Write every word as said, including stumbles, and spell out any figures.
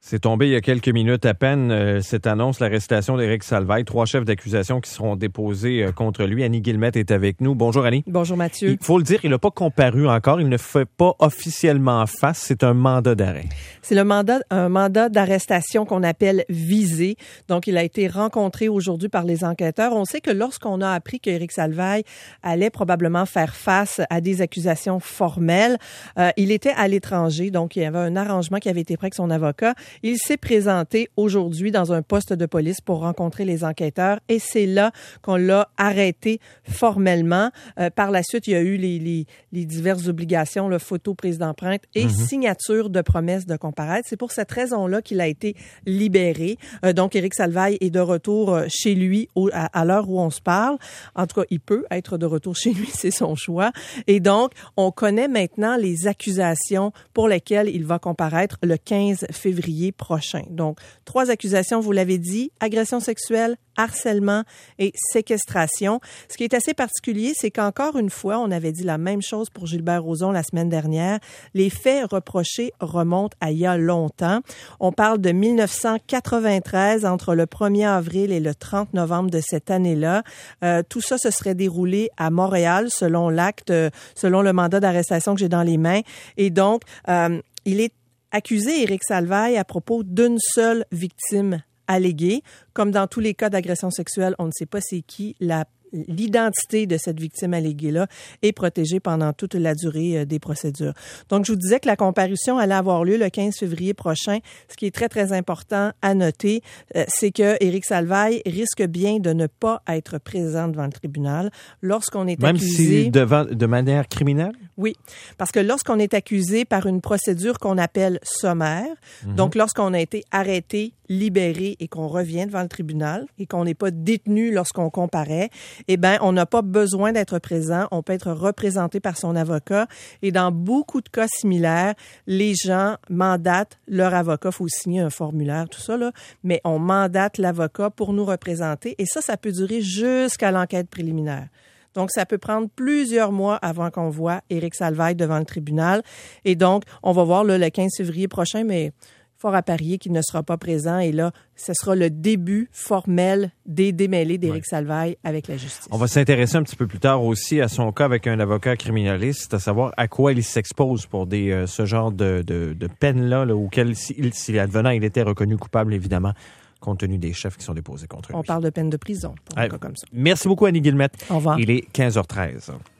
C'est tombé il y a quelques minutes à peine, euh, cette annonce, l'arrestation d'Éric Salvaille. Trois chefs d'accusation qui seront déposés euh, contre lui. Annie Guillemette est avec nous. Bonjour Annie. Bonjour Mathieu. Il faut le dire, il n'a pas comparu encore. Il ne fait pas officiellement face. C'est un mandat d'arrêt. C'est le mandat, un mandat d'arrestation qu'on appelle visé. Donc, il a été rencontré aujourd'hui par les enquêteurs. On sait que lorsqu'on a appris qu'Éric Salvaille allait probablement faire face à des accusations formelles, euh, il était à l'étranger. Donc, il y avait un arrangement qui avait été pris avec son avocat. Il s'est présenté aujourd'hui dans un poste de police pour rencontrer les enquêteurs et c'est là qu'on l'a arrêté formellement. Euh, par la suite, il y a eu les, les, les diverses obligations, le photo, prise d'empreinte et mm-hmm. signature de promesse de comparaître. C'est pour cette raison-là qu'il a été libéré. Euh, donc, Éric Salvaille est de retour chez lui au, à, à l'heure où on se parle. En tout cas, il peut être de retour chez lui, c'est son choix. Et donc, on connaît maintenant les accusations pour lesquelles il va comparaître le quinze février prochain. Donc, trois accusations, vous l'avez dit, agression sexuelle, harcèlement et séquestration. Ce qui est assez particulier, c'est qu'encore une fois, on avait dit la même chose pour Gilbert Rozon la semaine dernière. Les faits reprochés remontent à il y a longtemps. On parle de dix-neuf cent quatre-vingt-treize, entre le premier avril et le trente novembre de cette année-là. Euh, tout ça se serait déroulé à Montréal, selon l'acte, euh, selon le mandat d'arrestation que j'ai dans les mains. Et donc, euh, il est accusé, Éric Salvaille, à propos d'une seule victime alléguée. Comme dans tous les cas d'agression sexuelle, on ne sait pas c'est qui. La, l'identité de cette victime alléguée-là est protégée pendant toute la durée euh, des procédures. Donc, je vous disais que la comparution allait avoir lieu le quinze février prochain. Ce qui est très, très important à noter, euh, c'est que Éric Salvaille risque bien de ne pas être présent devant le tribunal lorsqu'on est Même accusé... Même si devant, de manière criminelle? Oui, parce que lorsqu'on est accusé par une procédure qu'on appelle sommaire, mm-hmm. donc lorsqu'on a été arrêté, libéré et qu'on revient devant le tribunal et qu'on n'est pas détenu lorsqu'on comparaît, eh bien, on n'a pas besoin d'être présent. On peut être représenté par son avocat. Et dans beaucoup de cas similaires, les gens mandatent leur avocat. Il faut signer un formulaire, tout ça, là. Mais on mandate l'avocat pour nous représenter. Et ça, ça peut durer jusqu'à l'enquête préliminaire. Donc, ça peut prendre plusieurs mois avant qu'on voit Éric Salvaille devant le tribunal. Et donc, on va voir là, le quinze février prochain, mais fort à parier qu'il ne sera pas présent. Et là, ce sera le début formel des démêlés d'Éric ouais. Salvaille avec la justice. On va s'intéresser un petit peu plus tard aussi à son cas avec un avocat criminaliste, à savoir à quoi il s'expose pour des euh, ce genre de, de, de peine-là, là, auquel, s'il si advenant, il était reconnu coupable, évidemment, compte tenu des chefs qui sont déposés contre lui. On parle de peine de prison pour un ouais. cas comme ça. Merci beaucoup, Annie Guillemette. Au revoir. Il est quinze heures treize.